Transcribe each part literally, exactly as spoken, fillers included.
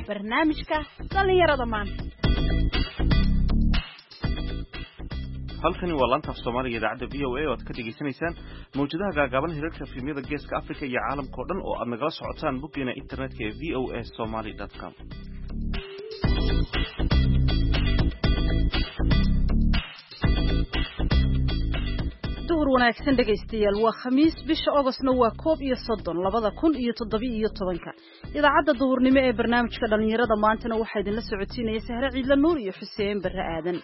barnaamijka dhalinyarada maanta. halkani waa laanta Soomaaliga idaacada V O A oo aad ka dhageysanaysaan mawjadaha gaagaaban hirarka filimada Geeska Afrika iyo caalamka oo dhan oo aad nagala socotaan boggeena internetka ee v o a somali dot com. duhur wanaagsan dhageystayaal waa khamiis bisha Augustna waa koob iyo soddon labada kun iyo toddoba iyo tobanka. idaacada duhurnimo ee barnaamijka dhalinyarada maantana waxaa idin la socotiinaya Sahra Ciidla Nuur iyo Xuseen Barre Aadan.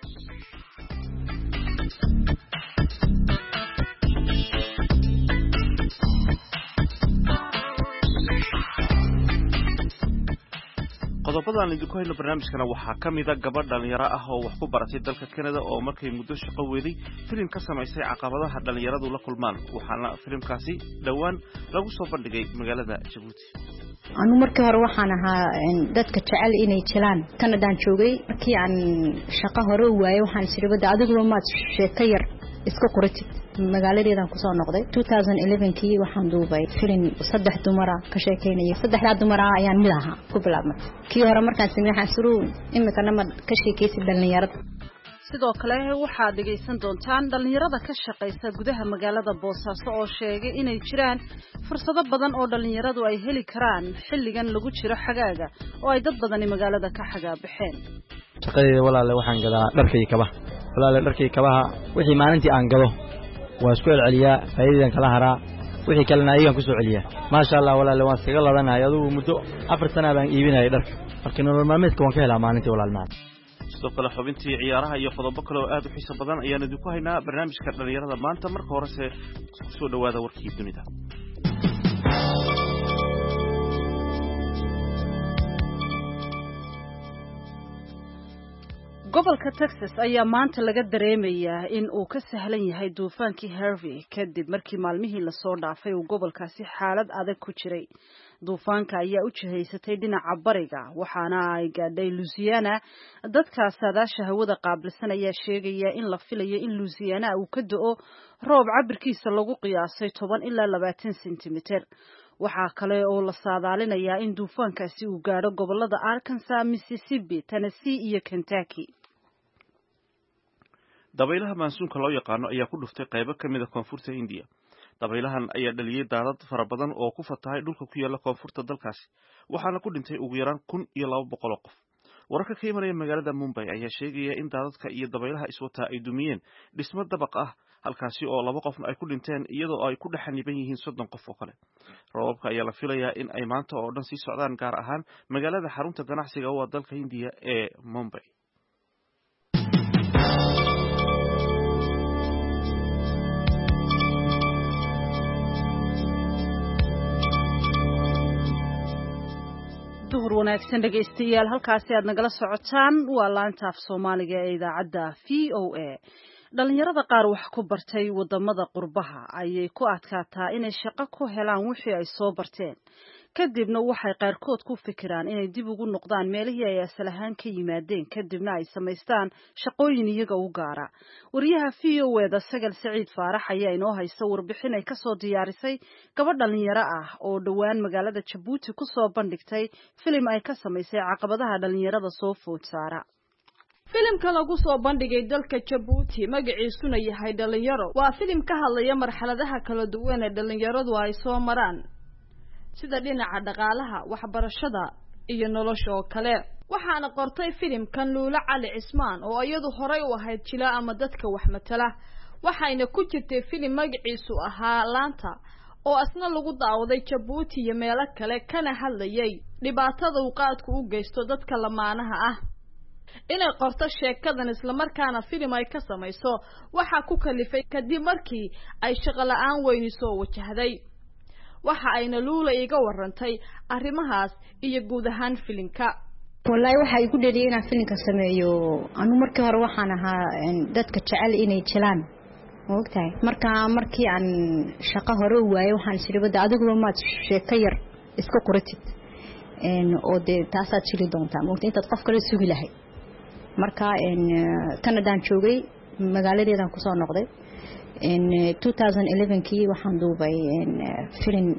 qodobada aan idinku hayno barnaamijkana waxaa ka mid ah gabadh dhalinyaro ah oo wax ku baratay dalka Canada oo markay muddo shaqo weeday filim ka samaysay caqabadaha dhalinyaradu la kulmaan waxaana filimkaasi dhawaan lagu soo bandhigay magaalada Djibouti. anu markii hore waxaan ahaa dadka jecel inay jilaan Canada aan joogay markii aan shaqo hore u waayay waxaan siribada adigu ma sheeko yar iska qoratid magaaladeedan ku soo noqday twenty eleven kii waxaan duubay filim saddex dumar ah ka sheekeynaya saddexda dumar ah ayaan mid ahaa ku bilaabmay kii hore markaan sameeyay xasuun imika nama ka sheekaysi dhalinyarada. sidoo kale waxaad dhageysan doontaan dhalinyarada ka shaqeysa gudaha magaalada Boosaaso oo sheegay inay jiraan fursado badan oo dhalinyaradu ay heli karaan xilligan lagu jiro xagaaga oo ay dad badan magaalada ka xagaa baxeen. shaqadii walaal waxaan gadaa dharkay kabaha walaal dharkay kabaha wixii maalintii aan gado waa isku celceliyaa faa'iidadan kala haraa wixii kalena ayagan ku soo celiyaa ma sha Allah walaal waan iskaga ladanahay adigu muddo afar sano baan iibinayay dharka markii nolol maalmeedka waan ka helaa maalintii walaal maad. sidoo kale xubintii ciyaaraha iyo qodobo kale oo aad u xiiso badan ayaan idinku haynaa barnaamijka dhalinyarada maanta marka hore se soo dhawaada warkii dunida. gobolka Texas ayaa maanta laga dareemayaa in uu ka sahlan yahay duufaankii Harvey kadib markii maalmihii la soo dhaafay uu gobolkaasi xaalad adag ku jiray. duufaanka ayaa u jihaysatay dhinaca bariga waxaana ay gaadhay Louisiana. dadka saadaasha hawada qaabilsan ayaa sheegaya in la filayo in Louisiana uu ka da'o roob cabirkiisa lagu qiyaasay toban ilaa labaatan sentimitir. waxaa kale oo la saadaalinayaa in duufaankaasi uu gaadho gobolada Arkansas, Mississippi, Tennessee iyo Kentucky. dabaylaha maansuunka loo yaqaano ayaa ku dhuftay qaybo ka mid ah koonfurta India. dabaylahan ayaa dhaliyay daadad fara badan oo ku fatahay dhulka ku yaala koonfurta dalkaasi waxaana ku dhintay ugu yaraan kun iyo laba boqol oo qof. wararka ka imanaya magaalada Mumbai ayaa sheegaya in daadadka iyo dabaylaha iswataa ay dumiyeen dhismo dabaq ah halkaasi oo laba qofna ay ku dhinteen iyadoo ay ku dhaxaniban yihiin soddon qof oo kale. roobabka ayaa la filayaa in ay maanta oo dhan sii socdaan gaar ahaan magaalada xarunta ganacsiga oo dalka Hindiya ee Mumbai. duhur wanaagsan dhageystayaal halkaasi aad nagala socotaan waa laanta af Soomaaliga ee idaacada V O A. dhalinyarada qaar wax ku bartay wadamada qurbaha ayay ku adkaataa inay shaqo ku helaan wixii ay soo barteen kadibna waxay qaarkood ku fikiraan inay dib ugu noqdaan meelihii ay asal ahaan ka yimaadeen kadibna ay samaystaan shaqooyin iyaga u gaara. wariyaha V O A da Sagal Saciid Faarax ayaa inoo haysta warbixin ay ka soo diyaarisay gabadh dhalinyaro ah oo dhawaan magaalada Djibouti ku soo bandhigtay filim ay ka samaysay caqabadaha dhalinyarada soo food saara. filimka lagu soo bandhigay dalka Djibouti magaciisuna yahay dhalinyaro waa filim ka hadlaya marxaladaha kala duwan ee dhalinyaradu ay soo maraan sida dhinaca dhaqaalaha waxbarashada iyo nolosha oo kale. waxaana qortay filimkan Luula Cali Cismaan oo iyadu horay u ahayd jila ama dadka wax matala waxayna ku jirtay filim magaciisu ahaa Laanta oo asna lagu daawaday Djibouti iyo meelo kale kana hadlayay dhibaatada uu qaadku u geysto dadka lamaanaha ah. inay qorto sheekadan isla markaana filim ay ka samayso waxa ku kalifay kadib markii ay shaqo la'aan weyn soo wajahday. waxa ayna Luula iga warantay arrimahaas iyo guud ahaan filimka. wallahi waxa ay ku dhaliyay inaan filimka sameeyo anu markii hore waxaan ahaa dadka jecel inay jilaan moogtahay marka markii aan shaqo hore u waayay waxaan siribada adigu ma sheeko yar iska qoratid oo de taasaad jiri doontaa moogtahay intaad qof kale sugi lahayd. marka Canada aan joogay magaaladeedan ku soo noqday twenty eleven kii waxaan duubay filim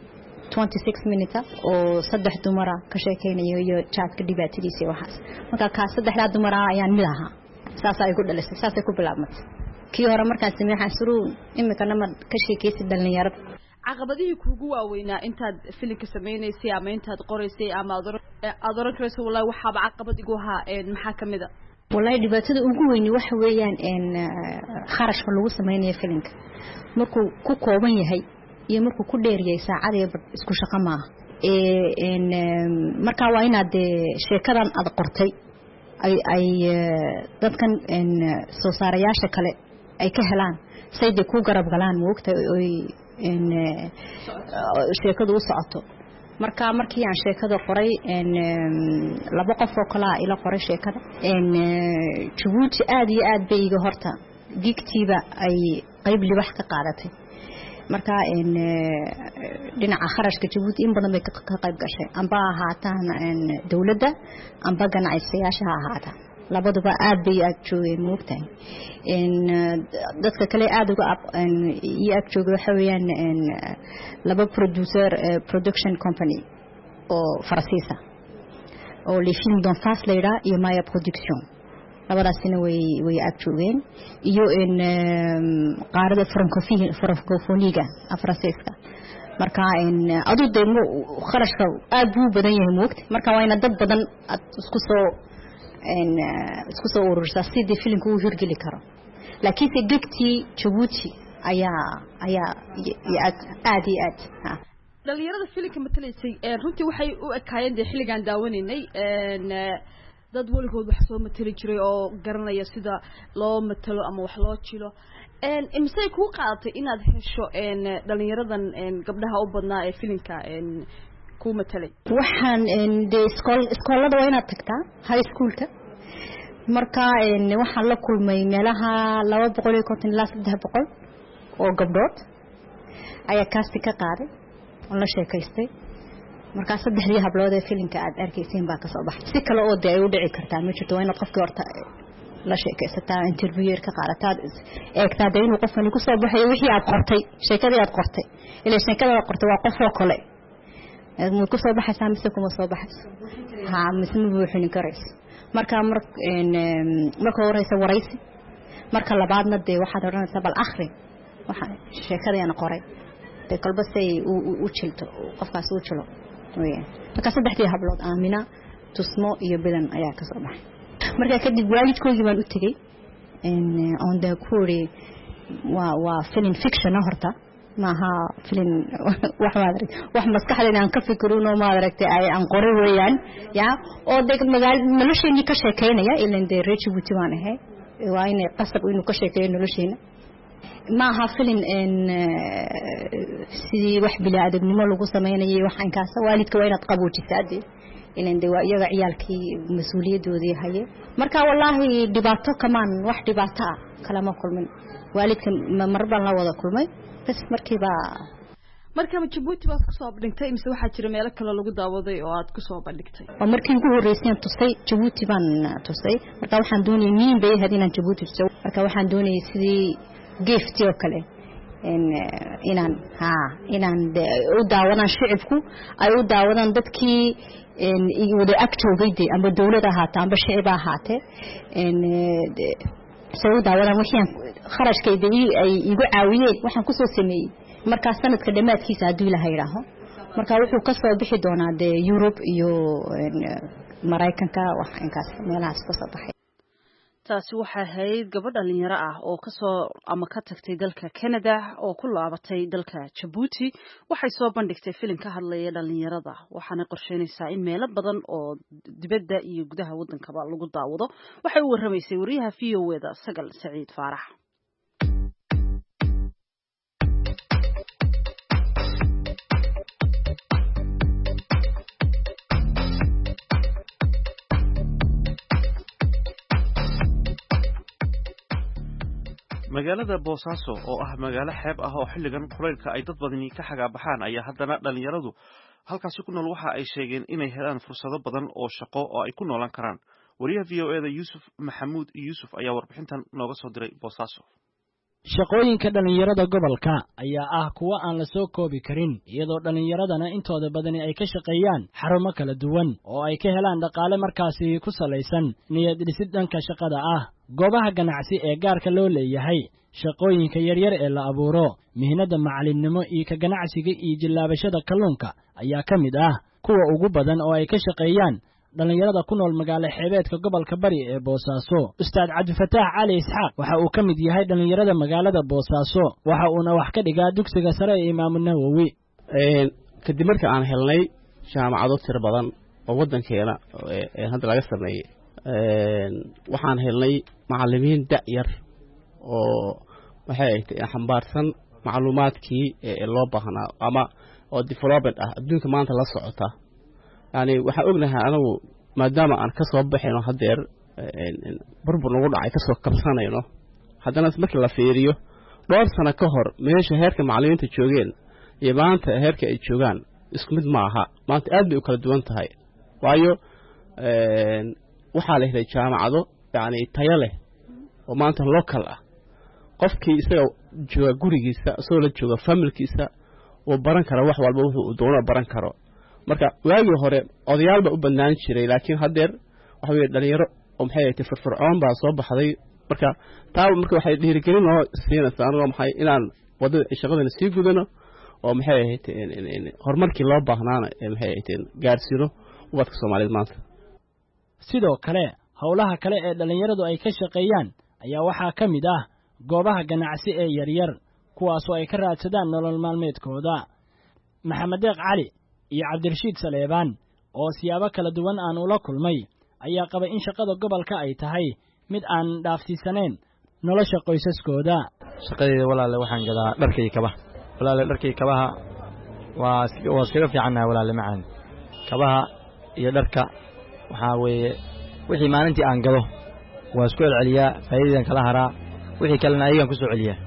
twenty-six minutes oo saddex dumar ka sheekeynayo iyo jaadka dhibaatadiisa waxaas marka ka saddexda dumar ayaan mid ahaa saas ay ku dhalisay saas ay ku bilaabmatay kii hore markaan sameeyay suruun imika nama ka sheekeysay dhalinyarada caqabadihii kuugu waaweynaa intaad filimka sameeynaysa ama intaad qoraysay ama aad oran karayso wallahi waxaaba caqabad igu ahaa een maxaa kamid ah wallahi dhibaatada ugu weyn waxa weeyaan een kharashka lagu sameeyo filimka markuu ku kooban yahay iyo markuu ku dheeriyay saacadii isku shaqo ma ee een marka waa inaad sheekadan aad qortay ay ay dadkan een soo saarayaasha kale ay ka helaan sayde ku garab galaan moogta oo in sheekadu u socoto marka markii aan sheekada qoray in laba qof oo kala ila qoray sheekada in Djibouti aad iyo aad bay iga horta digtiba ay qayb libax ka qaadatay marka in dhinaca kharashka Djibouti in badan bay ka qayb gashay amba ahaataan in dawladda amba ganacsiyaasha ahaata labaduba aad bay ag joogeen moogtahay in dadka kale aad uga in ag joogo waxa weeyaan in laba producer production company oo Faransiisa oo les films d'enfance leera iyo Maya production labadaasina way way ag joogeen iyo in qaarada francophonie francophoniga Faransiiska marka in adu deemo kharashka aad buu badan yahay moogtahay marka waa in dad badan isku soo in isku soo urursa sidii filimku uu hirgeli karo laakiin si digti Djibouti ayaa ayaa aad iyo aad dhalinyarada filimka matalaysay ee runtii waxay u ekaayeen xilligan daawanaynay een dad waligood wax soo matali jiray oo garanaya sida loo matalo ama wax loo jilo een imsay ku qaadatay inaad hesho een dhalinyaradan een gabdhaha u badnaa ee filimka een ku matalay waxaan in de school schoolada waa inaad tagtaa high schoolka marka in waxaan la kulmay meelaha laba boqol iyo konton ilaa saddex boqol oo gabdhood ayaa kaasti ka qaaday oo la sheekaystay marka saddexdii hablood ee filimka aad arkayseen baa ka soo baxay si kale oo day u dhici kartaa ma jirto inaad qofkii horta la sheekaysataa interviewer ka qaadataa eegtaa inuu qofkani ku soo baxay wixii aad qortay sheekadii aad qortay ilaa sheekada aad qortay waa qof oo kale ma ku soo baxaysaa mise kuma soo baxayso ha mise ma buuxin karayso marka mar in marka horeysa waraysi marka labaadna de waxaad oranaysaa bal akhri waxa sheekadayna qoray de qalba say u jilto qofkaas u jilo weeyaan marka saddexdii hablood Aamina Tusmo iyo Bidan ayaa ka soo baxay marka kadib waalidkoodii baan u tagay in on the query waa waa film fiction horta maaha film wax maadrig wax maskaxdeena aan ka fikirno maadrigtay ay aan qoray weeyaan ya oo deg magaal nolosheeni ka sheekeynaya ilaa de Djibouti waan ahay waa inay qasab inuu ka sheekeeyo nolosheena maaha film in sidii wax bilaadanimo lagu sameeyay waxaan ka soo waalidka waa inaad qaboojisaade ilaa de waa iyaga ciyaalkii mas'uuliyadoodii haye marka wallahi dhibaato kamaan wax dhibaato kala ma kulmin waalidka marban la wada kulmay bas markiiba marka Djibouti baad ku soo bandhigtay mise waxa jira meel kale lagu daawaday oo aad ku soo bandhigtay oo markii ugu horeysay tusay Djibouti baan tusay marka waxaan doonayay nin bay hadina Djibouti tusay marka waxaan doonayay sidii gift oo kale in inaan ha inaan u daawadaan shicibku ay u daawadaan dadkii in wada activity ama dawladda ahaata ama shicib ahaate in soo daawadaan waxaan kharashkeedii ay igu caawiyeen waxaan ku soo sameeyay marka sanadka dhamaadkiisa hadii la hayraho marka wuxuu ka soo bixi doonaa de Europe iyo Mareykanka waxaan kaas meelahaas ka soo baxay taasi waxa ahayd gabadh dhalinyaro ah oo ka soo ama ka tagtay dalka Canada oo ku laabatay dalka Djibouti waxay soo bandhigtay filim ka hadlaya dhalinyarada waxaana qorsheynaysaa in meelo badan oo dibadda iyo gudaha waddankaba lagu daawado waxay u warramaysay wariyaha V O A da Sagal Saciid Faarax magaalada Boosaaso oo ah magaalo xeeb ah oo xilligan kulaylka ay dad badani ka xagaabaxaan ayaa haddana dhalinyaradu halkaasi ku nool waxa ay sheegeen inay helaan fursado badan oo shaqo oo ay ku noolaan karaan wariyaha V O A da Yuusuf Maxamuud Yuusuf ayaa warbixintan nooga soo diray Boosaaso shaqooyinka dhalinyarada gobolka ayaa ah kuwa aan la soo koobi karin iyadoo dhalinyaradana intooda badani ay ka shaqeeyaan xarumo kala duwan oo ay ka helaan dhaqaale markaasi ku salaysan niyad dhisid dhanka shaqada ah goobaha ganacsi ee gaarka loo leeyahay shaqooyinka yaryar ee la abuuro mihnada macalinimo iyo ka ganacsiga iyo jilaabashada kalluunka ayaa ka mid ah kuwa ugu badan oo ay ka shaqeeyaan dhalinyarada ku nool magaalo xeebeedka gobolka bari ee Boosaaso Ustaad Cabdifataax Cali Isxaaq waxa uu ka mid yahay dhalinyarada magaalada Boosaaso waxa uu wax ka dhigaa dugsiga sare ee Imaam Nawawi een kadib markii aan helnay jaamacado tir badan oo wadankeena ee hadda laga sameeyay een waxaan helnay macallimiin da'yar oo waxay ay xambaarsan macluumaadkii ee loo baahnaa ama oo development ah adduunka maanta la socota يعني waxa ognahay anagu maadaama aan ka soo baxayno hadeer burbur nagu dhacay ka soo kabsanayno hadana markii la fiiriyo dhowr sano ka hor meesha heerka macallimiinta joogeen iyo maanta heerka ay joogaan isku mid ma aha maanta aad bay u kala duwan tahay waayo een waxa la helay jaamacado yani tayo leh oo maanta local ah qofkii isaga jooga gurigiisa soo la jooga familkiisa oo baran kara wax walba wuxuu doono baran karo marka waagii hore odayaalba u banaan jiray laakiin hadeer waxa weey dhalinyaro oo maxay ay firfircoon baa soo baxday marka taa marka waxay dhiirigelin oo siinaysaa aniga maxay inaan wadada shaqadana sii gudano oo maxay ahayd in horumarkii loo baahnaana maxay ahayd gaarsino ubadka Soomaaliyeed maanta sidoo kale hawlaha kale ee dhalinyaradu ay ka shaqeeyaan ayaa waxa ka mid ah goobaha ganacsi ee yaryar kuwaas oo ay ka raadsadaan nolol maalmeedkooda Maxamed Deeq Cali iyo Cabdirashiid Saleebaan oo siyaabo kala duwan aan ula kulmay ayaa qaba in shaqada gobolka ay tahay mid aan dhaafsiisaneen nolosha qoysaskooda shaqadeeda walaal waxaan gadaa dharkay kabaha walaal dharkay kabaha waa waa iskaga fiicanahay walaal macaan kabaha iyo dharka waxa weeye wixii maalintii aan gado waa isku celiyaa faa'iidadan kala haraa wixii kalena ayagan ku soo celiyaa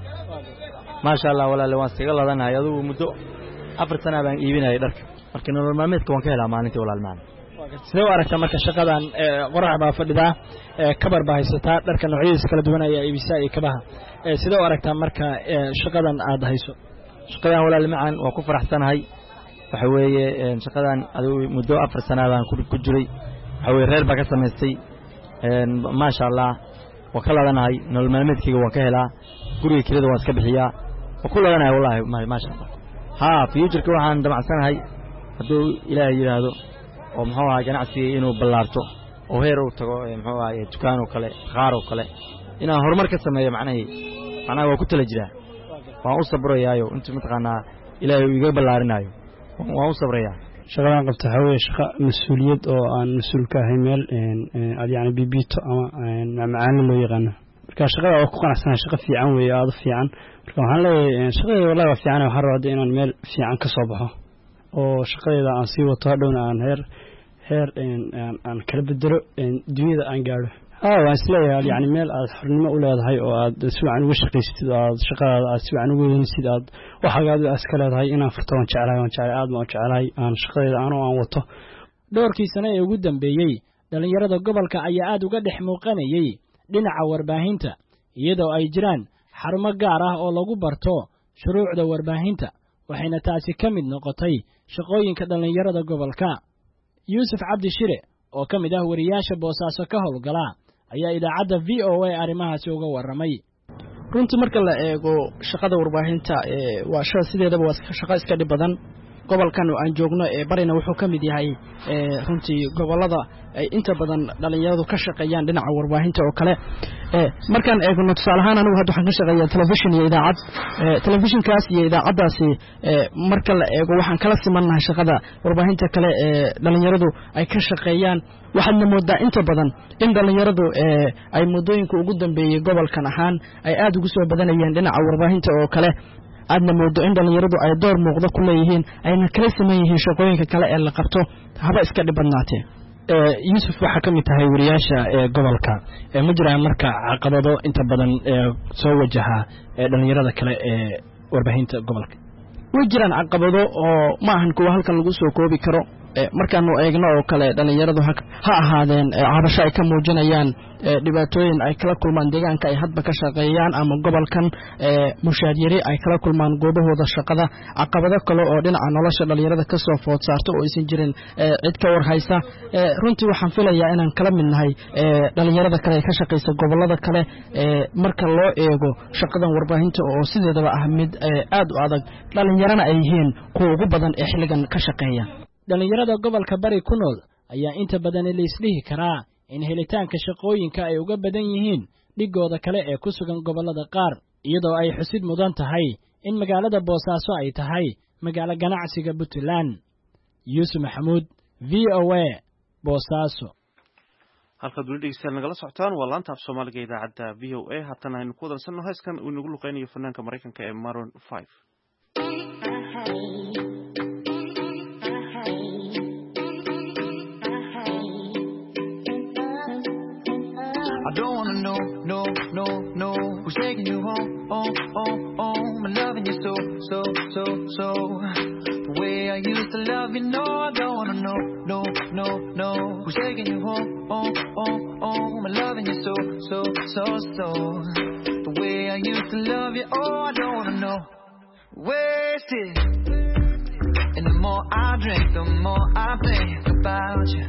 ma sha Allah walaal waan iskaga ladanahay adigu muddo afar sano baan iibinayay dharka markii nolol maalmeedka waan ka helaa maalintii walaal macaan sidoo aragta marka shaqadan qorax baa fadhida kabar baa haysataa dharka noocyadiisa kala duwan ayaa iibisa iyo kabaha sidoo aragta marka shaqadan aad hayso shaqadan walaal macaan waa ku faraxsanahay waxa weeye shaqadan adigu muddo afar sano baan ku jiray waxa weeye reer baa ka samaystay een ma sha Allah waa kala ladanahay nolol maalmeedkayga waan ka helaa guriga kirada waan iska bixiyaa waa ku ladanahay wallahi ma sha Allah ha future-ka waxaan damacsanahay haduu Ilaahay yiraahdo oo muxuu ahaa ganacsiga inuu ballaarto oo heer uu tago muxuu ahaa dukaan oo kale qaar oo kale inaan horumar ka sameeyo macnaheedu macnaha waa ku tala jiraa waan u sabrayaayo inta mataqaana Ilaahay uu iga ballaarinayo waan u sabrayaa shaqadan qabta hawee shaqa mas'uuliyad oo aan mas'uul ka ahay meel een aad yaani bibito ama macaan loo yaqaan marka shaqada oo ku qanacsanahay shaqa fiican weey aad fiican marka waxaan leeyahay shaqada wallahi waa fiican waxaan rabaa inaan meel fiican ka soo baxo oo shaqadeeda aan sii wato hadhowna aan heer heer aan kala bedelo dunida aan gaaro haa waan isleeyahay yani meel aad xornimo u leedahay oo aad si wacan uga shaqaysatid oo aad shaqadaada aad si wacan uga weynaysid aad waxaagaad iska leedahay inaan furto waan jeclahay waan jeclahay aad baan u jeclahay aan shaqadeeda anoo aan wato dhowrkii sano ee ugu dambeeyey dhalinyarada gobolka ayaa aad uga dhex muuqanayay dhinaca warbaahinta iyadoo ay jiraan xarumo gaar ah oo lagu barto shuruucda warbaahinta waxayna taasi ka mid noqotay shaqooyinka dhalinyarada gobolka Yuusuf Cabdi Shire oo ka mid ah wariyaasha Boosaaso ka howlgala ayaa idaacadda V O A arrimahaasi uga waramay runtii marka la eego shaqada warbaahinta ee waa shaqo sideedaba waa shaqo iska dhib badan gobolkan oo aan joogno ee barina wuxuu ka mid yahay ee runtii gobolada ay inta badan dhalinyaradu ka shaqeeyaan dhinaca warbaahinta oo kale ee markaan eegno tusaale ahaan anigu hadda waxaan ka shaqeeyaa television iyo idaacad ee televisionkaas iyo idaacadaasi ee marka la eego waxaan kala simanahay shaqada warbaahinta kale ee dhalinyaradu ay ka shaqeeyaan waxaadna moodaa inta badan in dhalinyaradu ee ay muddooyinka ugu dambeeyay gobolkan ahaan ay aad ugu soo badanayeen dhinaca warbaahinta oo kale aadna moodo in dhalinyaradu ay door muuqda ku leeyihiin ayna kala siman yihiin shaqooyinka kale ee la qabto haba iska dhibadnaatee Yuusuf waxa ka mid tahay wariyaasha ee gobolka ee ma jiraan marka caqabado inta badan ee soo wajaha ee dhalinyarada kale ee warbaahinta gobolka way jiraan caqabado oo ma ahan kuwa halkan lagu soo koobi karo markaanu eegno oo kale dhalinyaradu ha ahaadeen cabasho ay ka muujinayaan dhibaatooyin ay kala kulmaan deegaanka ay hadba ka shaqeeyaan ama gobolkan mushaadyari ay kala kulmaan goobahooda shaqada caqabado kale oo dhinaca nolosha dhalinyarada ka soo food saarto oo aysan jirin cid ka warhaysa runtii waxaan filayaa inaan kala mid nahay dhalinyarada kale ee ka shaqeysa gobolada kale marka loo eego shaqadan warbaahinta oo sideedaba ah mid aad u adag dhalinyarana ay yihiin kuwa ugu badan ee xilligan ka shaqeeya dhalinyarada gobolka bari ku nool ayaa inta badan la isdhihi karaa in helitaanka shaqooyinka ay uga badan yihiin dhigooda kale ee ku sugan gobolada qaar iyadoo ay xusid mudan tahay in magaalada Boosaaso ay tahay magaalo ganacsiga Puntland. Yuusuf Maxamuud, V O A, Boosaaso. halka dawladda nagala socotaan waa laanta af Soomaaliga idaacadda V O A haatan aynu ku wadansanno heeskan uu nagu luqeynayo fanaanka Mareykanka ee Maroon five. I don't wanna know, no, no, no, who's taking you home, oh, oh, oh, I'm loving you so, so, so, so, the way I used to love you, no, I don't wanna know, no, no, no, who's taking you home, oh, oh, oh, I'm loving you so, so, so, so, the way I used to love you, oh, I don't wanna know, wasted, and the more I drink, the more I think about you,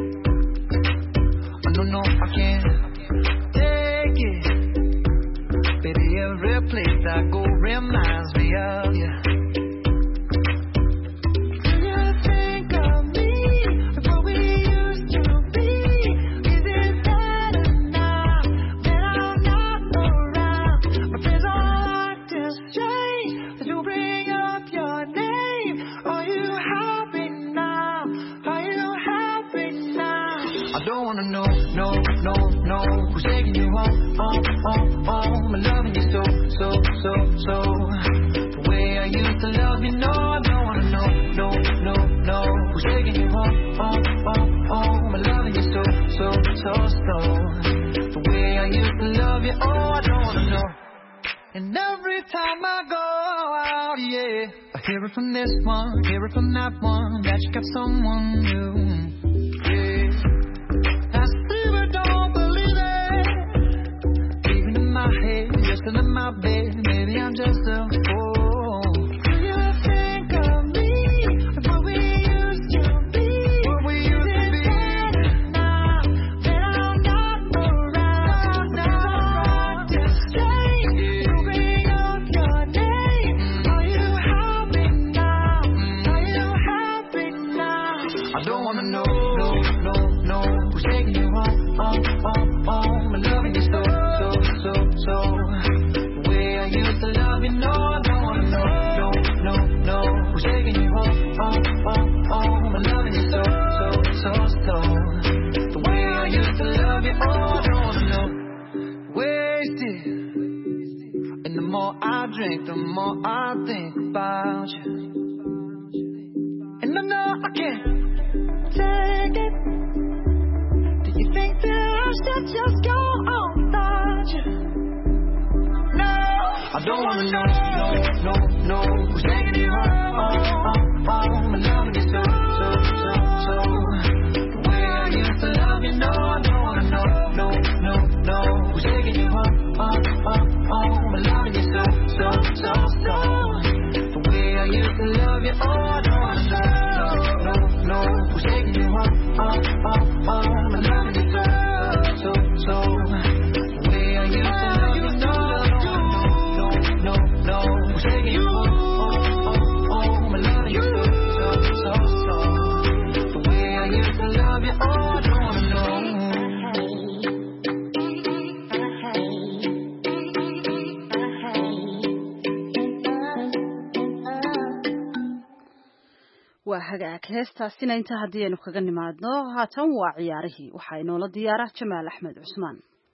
I don't know, I can't take it, baby, every place I go reminds me of you. Do you think of me, of what we used to be? Is it better now that I'm not around? My friends all act as strange, that you bring up your name. Are you happy now? Are you happy now? I don't wanna know, no, no, no, who's taking you home, oh, oh, oh, I'm loving you so, so, so, so, the way I used to love you, no, I don't wanna know, no, no, no, who's taking you home, oh, oh, oh, I'm loving you so, so, so, so, the way I used to love you, oh, I don't wanna know, and every time I go out, yeah, I hear it from this one, hear it from that one, that you got someone new, yeah, I still don't believe it, even in my head, just in my bed, maybe I'm just a fool. Do you think of me, of what we used to be? What we used to be? Now that I'm not around, now I'm just strange. You bring up your name. Are you happy now? Are you happy now? I don't wanna know, no, no, no, who's taking you home? Oh, oh, oh, I'm loving you so, so, so, so. The way I used to love you, no, I don't wanna know, no, no, no, who's taking you home? Oh, oh, oh, I'm loving you so, so, so, so. The way I used to love you, oh, I don't wanna know. Wasted, and the more I drink, the more I think about you. And I know I can't take it. Do you think that I should just go on without you? No, I don't wanna know, no, no, no, who's taking you home? Oh, oh, oh, I'm loving you so, so, so, so. The way I used to love you, no, I don't wanna know, no, no, no, who's taking you home? Oh, oh, oh, I'm loving you so, so, so, so. The way I used to love you, oh, I don't wanna know, no, no, who's taking you home? Oh, oh, oh, I'm loving you so, so, so. The way I used to love you, no, no, no, no, who's taking you home? Oh, oh, oh, I'm loving you so, so, so, so. The way I used to love you, oh, I don't wanna know. waa hagaag heestaasina inta haddii aynu kaga nimaadno haatan waa ciyaarihii waxaa inoola diyaara Jamaal Axmed Cusmaan.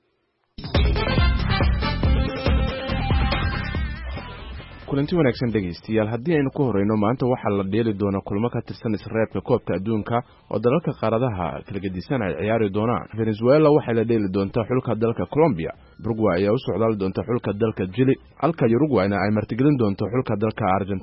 kulanti wanaagsan dhegeystayaal haddii aynu ku horeyno maanta waxaa la dheeli doona kulmo ka tirsan isreebka koobka adduunka oo dalalka qaaradaha kala gedisan ay ciyaari doonaan. Venezuela waxay la dheeli doontaa xulka dalka Colombia, Uruguay ayaa u socdaal doonta xulka dalka Chile, halka Uruguayna ay martigelin doonto xulka dalka Argentina.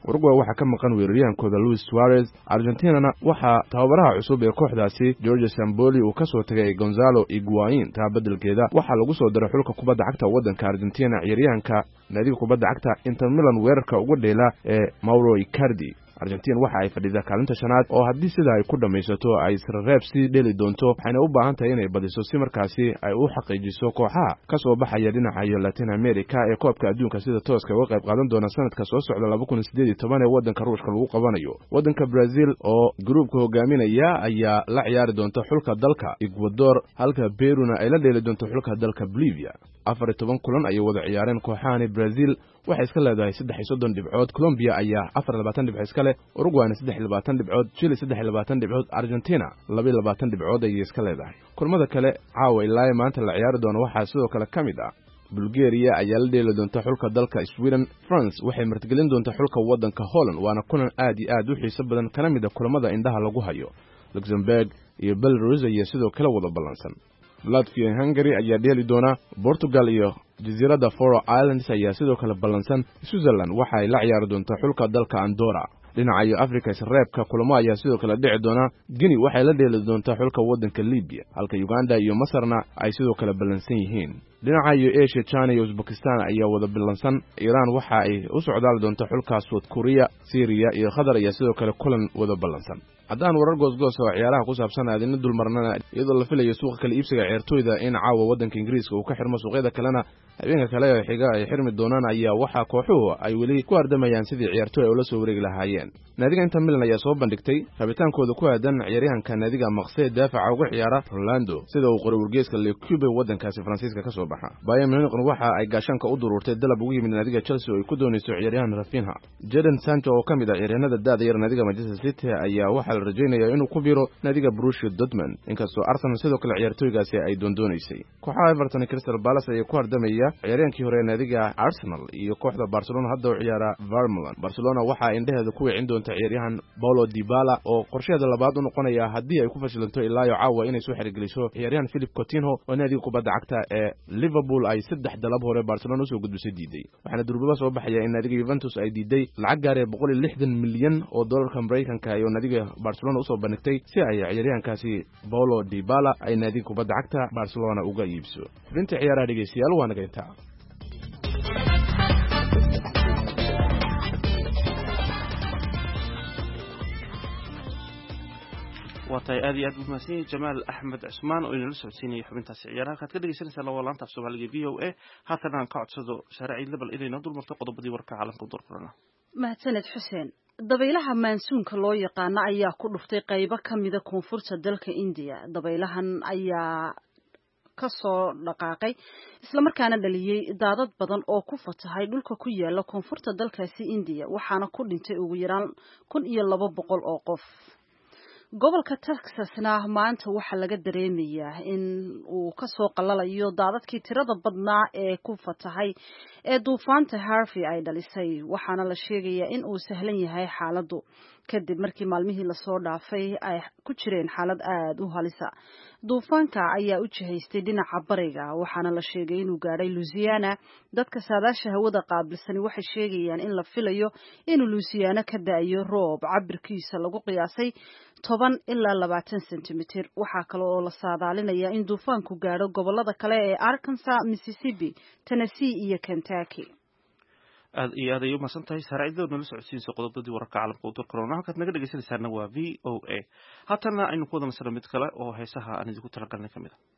Uruguay waxaa ka maqan weeraryahankooda Luis Suarez. Argentina waxaa tababaraha cusub ee kooxdaasi Jorge Sampaoli uu ka soo tagay Gonzalo Higuain. taa beddelkeeda waxaa lagu soo daray xulka kubadda cagta waddanka Argentina ciyaaryahanka naadiga kubadda cagta Inter Milan weerarka ugu dheela ee Mauro Icardi. Argentina waxa ay fadhidaa kaalinta shanaad oo haddii sida ay ku dhamaysato ay isreeb sii dheli doonto waxayna u baahan tahay inay badiso si markaasi ay u xaqiijiso kooxaha ka soo baxaya dhinaca iyo Latin America ee koobka adduunka sida tooska uga qayb qaadan doona sanadka soo socda laba kun iyo siddeed iyo toban ee waddanka Ruushka lagu qabanayo. Waddanka Brazil oo gruubka hogaaminaya ayaa la ciyaari doonta xulka dalka Ecuador halka Peru-na ay la dheeli doonto xulka dalka Bolivia. afar iyo toban kulan ayay wada ciyaareen kooxahani. Brazil waxay iska leedahay saddex iyo soddon dhibcood, Colombia ayaa afar iyo labaatan dhibcood iska leh, Uruguayna saddex iyo labaatan dhibcood, Chile saddex iyo labaatan dhibcood, Argentina laba iyo labaatan dhibcood ayay iska leedahay. Kulamada kale caawa ilaa maanta la ciyaari doono waxaa sidoo kale ka mid ah Bulgaria ayaa la dheeli doonta xulka dalka Sweden. France waxay martigelin doonta xulka waddanka Holland, waana kulan aad iyo aad u xiiso badan kana mid ah kulamada indhaha lagu hayo. Luxembourg iyo Belarus ayaa sidoo kale wada ballansan. Latvia iyo Hungary ayaa dheeli doona. Portugal iyo jasiiradda Faroe Islands ayaa sidoo kale ballansan. Switzerland waxa ay la ciyaari doontaa xulka dalka Andorra. dhinaca iyo Afrika isreebka kulamo ayaa sidoo kale dhici doona. Guinea waxay la dheeli doontaa xulka waddanka Libya, halka Uganda iyo Masarna ay sidoo kale ballansan yihiin. dhinaca iyo Asia, China iyo Uzbekistan ayaa wada ballansan. Iran waxa ay u socdaali doontaa xulka South Korea, Syria iyo Qatar ayaa sidoo kale kulan wada ballansan. haddaan warar goosgoos oo ciyaaraha ku saabsan aadina dulmarnana iyadoo la filayo suuqa kala iibsiga ciyaartooyda in caawa waddanka Ingiriiska uu ka xirmo suuqyada kalena habeenka kale ee xiga ay xirmi doonaan ayaa waxa kooxuhu ay weli ku ardamayaan sidii ciyaartooy ay ula soo wareegi lahaayeen. naadiga Inter Milan ayaa soo bandhigtay rabitaankooda ku aadan ciyaaryahanka naadiga Marseille daafaca uga ciyaara Rolando sida uu qoray wargeyska Le Cube waddankaasi Faransiiska ka soo baxa. Bayern Munich waxa ay gaashanka u dururtay dalab ugu yimid naadiga Chelsea oo ay ku doonayso ciyaaryahan Rafinha. Jadon Sancho oo kamid ah ciyaaryahanada daada yar naadiga Manchester City ayaa waxa la rajaynayaa inuu ku biro naadiga Borussia Dortmund, inkastoo Arsenal sidoo kale ciyaartooygaasi ay doondoonaysay. kooxaha Everton iyo Crystal Palace ayaa ku hardamaya ciyaaryahankii hore naadiga Arsenal iyo kooxda Barcelona hadda u ciyaara Vermaelen. Barcelona waxa ay indhaheeda ku wicin doonta ciyaaryahan Paulo Dybala oo qorsheeda labaad u noqonaya haddii ay ku fashilanto ilaa iyo caawa inay soo xirigeliso ciyaaryahan Philippe Coutinho oo naadiga kubadda cagta ee Liverpool ay saddex dalab hore Barcelona usoo gudbisay diiday. waxaana durba soo baxaya in naadiga Juventus ay diiday lacag gaar ah boqol iyo lixdan milyan oo dollarka Mareykanka iyo naadiga Barcelona usoo bandhigtay si ay ciyaaryahankaasi Paulo Dybala ay naadiga kubadda cagta Barcelona uga iibso. Filinta ciyaaraha dhageystayaal waa naga intaa. waatay aad iyo aad u mahadsan Jamaal Axmed Cusmaan oo inala socodsiinaya xubintaasi ciyaaraha ka dhageysanaysa laba laanta af Soomaaliga V O A. haatan aan ka codsado sharci labal inay noo dulmarto qodobadii warka caalamka doorfurana. mahadsaned Xuseen. dabaylaha maansuunka loo yaqaan ayaa ku dhuftay qaybo kamida koonfurta dalka India. dabaylahan ayaa ka soo dhaqaaqay isla markaana dhaliyay daadad badan oo ku fatahay dhulka ku yaala koonfurta dalkaasi India, waxaana ku dhintay ugu yaraan kun iyo laba boqol oo qof. gobolka Texasna maanta waxa laga dareemayaa in uu ka soo qalalayo daadadkii tirada badnaa ee ku fatahay ee duufaanta Harvey ay dhalisay, waxaana la sheegayaa in uu sahlan yahay xaaladdu kadib markii maalmihii la soo dhaafay ay ku jireen xaalad aad u halisa. duufaanka ayaa u jihaystay dhinaca bariga, waxaana la sheegay inuu gaadhay Louisiana. dadka saadaasha hawada qaabilsani waxay sheegayaan in la filayo inuu Louisiana ka da'ayo roob cabirkiisa lagu qiyaasay toban ilaa labaatan sentimitir. waxaa kale oo la saadaalinayaa in duufaanku gaadho gobolada kale ee Arkansas, Mississippi, Tennessee iyo Kentucky. aad iyo aad ay u mahadsan tahay saaciidada nala socodsiinaysa qodobadii wararka caalamka u doorkarona. halkaad naga dhegeysanaysaana waa V O A. haatana aynu ku wada masalo mid kale oo heesaha aan idinku talagalnay ka mid a.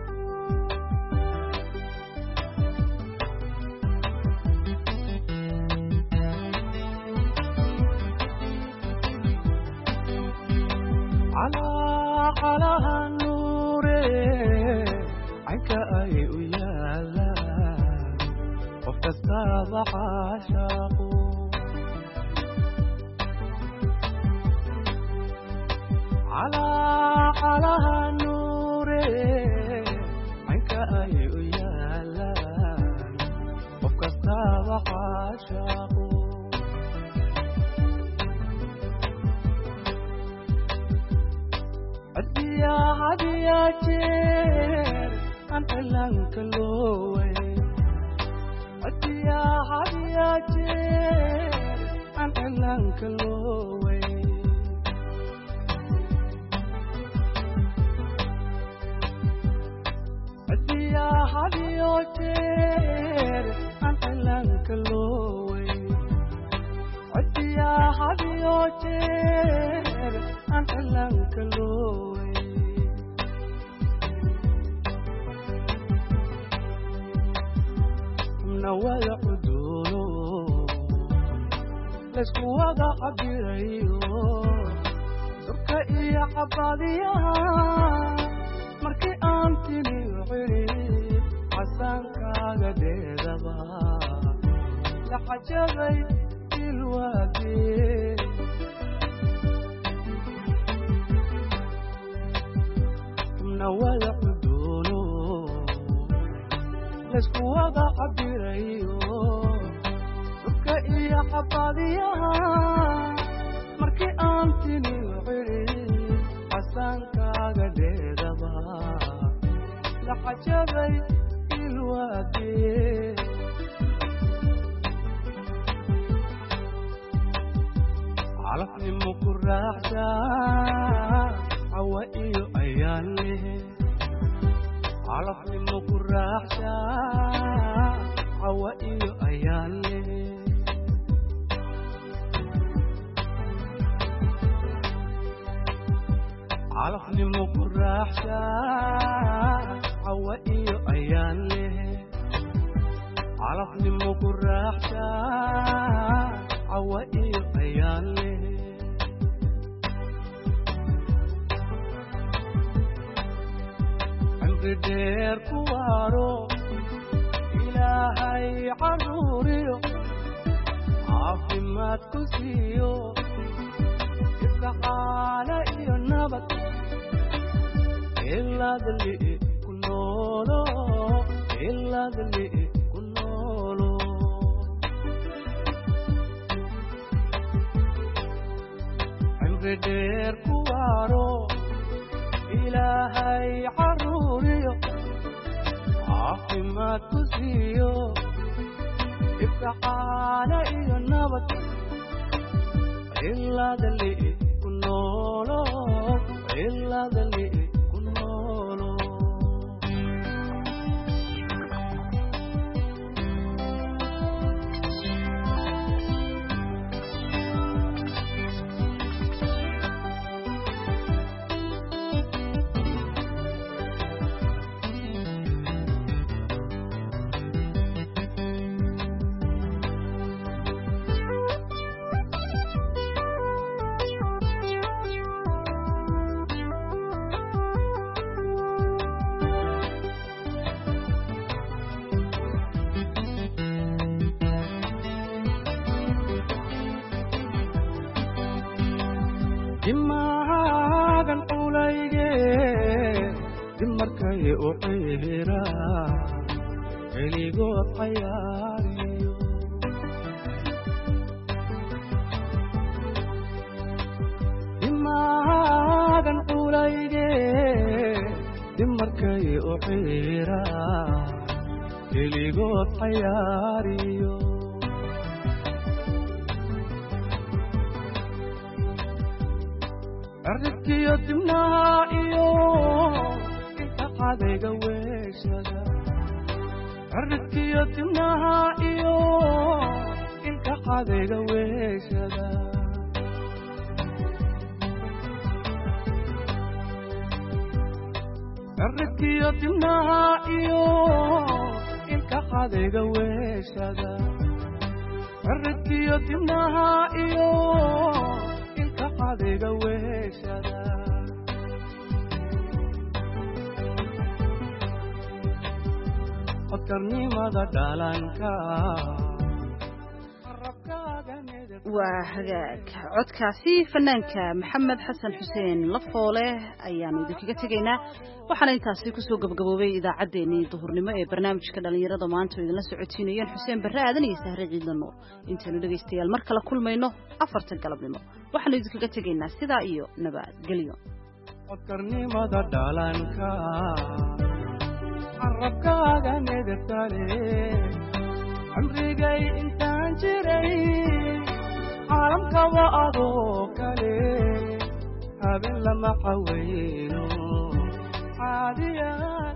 كذاب عاشق على على النور عنك أي يالا وكذاب عاشق أديا أديا جير أنت لنك لوي يا حبيبي أنت cilaanka looway cidiyaa hadiyo jeer aan cilaanka looway cidiyaa hadiyo jeer aan cilaanka looway nawada cuduuno laysku wada cabirayo durka iyo cabadiyaha markii aan tiniyo cirib xasaankaaga dheedaba la xajabay ilwaadee nawada cuduuno laysku wada cabirayo durka iyo cabadiyaha markii aan tiniyo cirib xasaankaaga dheedaba la xajabay ilwaadee calafnimo ku raaxshaa cawa iyo ayaan leh calafnimo ku raaxshaa cawa iyo ayaan leh calafnimo ku raaxshaa cawa iyo ayaan leh calafnimo ku raaxshaa cawa iyo ayaan leh cimri dheer ku waaro ilaahay caruuriyo caafimaad ku siiyo ifkacaala iyo nabad ilaadli ku noolo ilaadli ku noolo cimri dheer ku waaro ilaahay caruuriyo caafimaad ku siiyo ifkacaala iyo nabad ilaadli ku noolo ilaadli ku noolo dimaagan culayge dimarkay u ciira weligood cayaariyo dimaagan culayge dimarkay u ciira weligood cayaariyo cirridkiyo dibnaha iyo inta qadayga weeshada cirridkiyo dibnaha iyo inta qadayga weeshada cirridkiyo dibnaha iyo inta qadayga weeshada cirridkiyo dibnaha iyo adiga weeshada codkarnimada dhalanka waa hagaag codkaasi fanaanka maxamed xasan xuseen lafoole ayaanu idinkaga tegaynaa waxaana intaasi kusoo gabagaboobay idaacaddeenii duhurnimo ee barnaamijka dhallinyarada maanta oo idinla socotiinayeen xuseen barre aadan iyo sahre ciidla nuur intaynu dhegaystayaal mar kale kulmayno afarta galabnimo waxaanu idinkaga tegaynaa sidaa iyo nabadgelyo codkarnimada dhalanka carabkaaga nedebtale cimrigay intaan jiray caalamka adoo kale habeen lama caweyno caadiyan